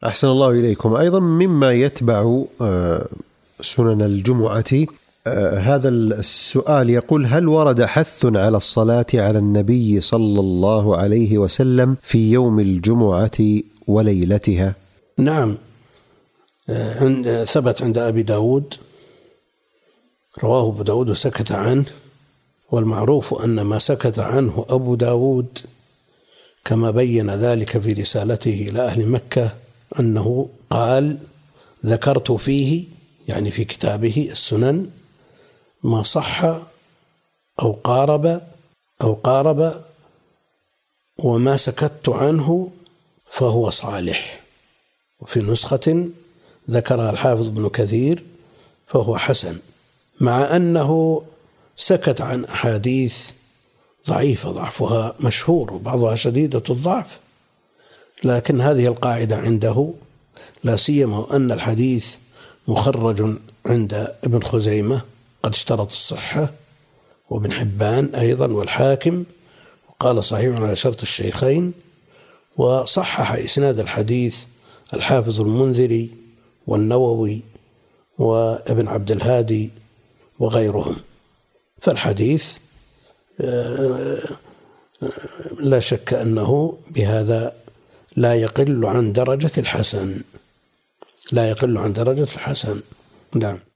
أحسن الله إليكم. أيضا مما يتبع سنن الجمعة هذا السؤال يقول: هل ورد حث على الصلاة على النبي صلى الله عليه وسلم في يوم الجمعة وليلتها؟ نعم، ثبت عند أبي داود، رواه أبو داود وسكت عنه، والمعروف أن ما سكت عنه أبو داود كما بين ذلك في رسالته إلى أهل مكة أنه قال: ذكرت فيه، يعني في كتابه السنن، ما صح أو قارب وما سكت عنه فهو صالح. وفي نسخة ذكرها الحافظ ابن كثير فهو حسن، مع أنه سكت عن أحاديث ضعيفة ضعفها مشهور وبعضها شديدة الضعف، لكن هذه القاعدة عنده، لا سيما أن الحديث مخرج عند ابن خزيمة قد اشترط الصحة، وابن حبان أيضا والحاكم، وقال صحيح على شرط الشيخين، وصحح إسناد الحديث الحافظ المنذري والنووي وابن عبد الهادي وغيرهم. فالحديث لا شك أنه بهذا لا يقل عن درجة الحسن، لا يقل عن درجة الحسن. نعم.